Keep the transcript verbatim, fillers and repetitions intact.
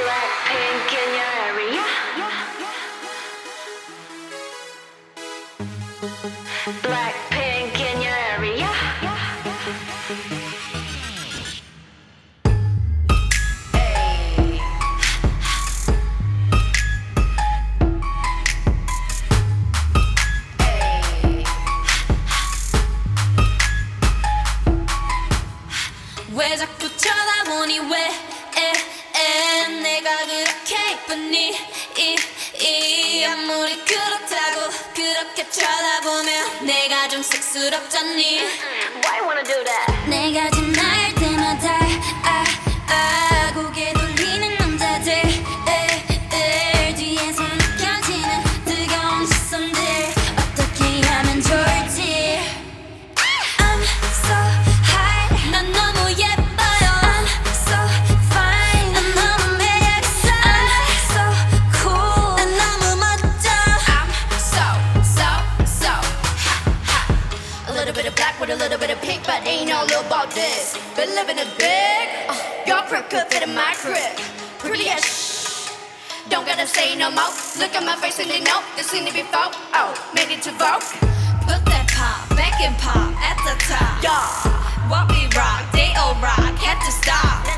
Blackpink in your area. Blackpink in your area. Hey. Hey. 왜 자꾸 쳐다보니 왜 에, 에, 내가 그렇게 이쁘니 이, 이 아무리 그렇다고 그렇게 쳐다보면 내가 좀 쑥스럽잖니. Why you wanna do that? 내가 지나갈 때마다 아, 아, 고개 돌리는 남자들 에, 에, 뒤에서 느껴지는 뜨거운 시선들 어떻게 하면 좋을지. I'm so high 난 너무 예뻐요. I'm so fine 난 너무 매력있어. I'm so cool 난 너무 멋져. I'm so so so hot hot. A little bit of black with a little bit of pink, but ain't all about this. Been living it big. Uh, your crib could fit in my crib. Pretty as shh. Don't gotta say no more. Look at my face and they know they seen it before. Oh, made it to vote. Put that pop back and pop at the top. Yeah. What we rock, they all rock, had to stop.